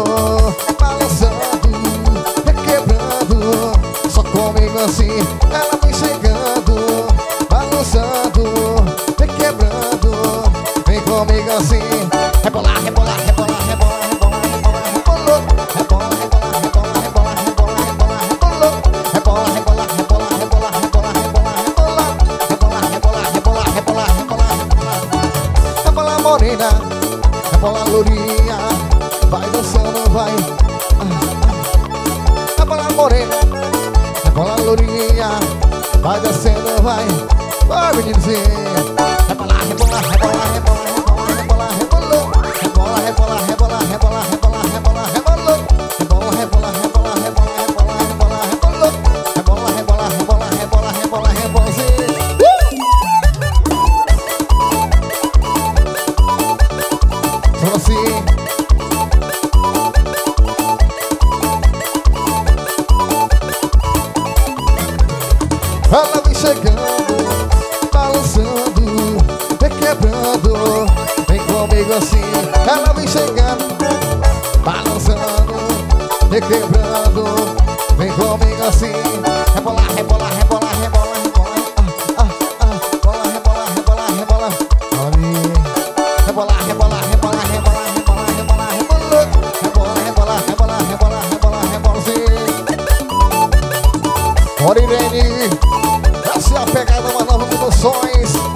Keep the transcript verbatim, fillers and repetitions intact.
balançando, requebrando. Só comigo assim, ela vem chegando, balançando, requebrando. Vem comigo assim, rebolar, rebolar, rebolar, rebolar, rebolar, rebolar, rebolou. Rebola, rebola, rebola, rebola, rebola, rebola, rebolou. Rebola, rebola, rebola, rebola, rebola, rebola, rebola. Rebola, rebola, rebola, rebola, rebola, rebola. Rebola morena, rebola lourinha, vai dançando, vai. Rebola morena, rebola lourinha, vai descendo, vai. Vai, meninozinho. Rebola, rebola, rebola, rebola, rebola, rebola, rebolou. Rebola, rebola, rebola, rebola, rebola, rebola, rebolou. Rebola, rebola, rebola, rebola, rebola, rebola, rebolou. Rebola, rebola, rebola, rebola, rebola, rebolzinho. Só assim. Ela vem chegando, balançando, requebrando. Vem comigo assim. Ela vem chegando, balançando, requebrando. Vem comigo assim. Rebola, rebola, rebola, rebola, rebola. Ah, ah, ah. Rebola, rebola, rebola, rebola. Rebola, rebola, rebola, rebola, rebola, rebola, rebolou. Rebola, rebola, rebola, rebola, rebola, rebolzinho. Bora, Irene. Essa é a pegada, uma nova Emoções.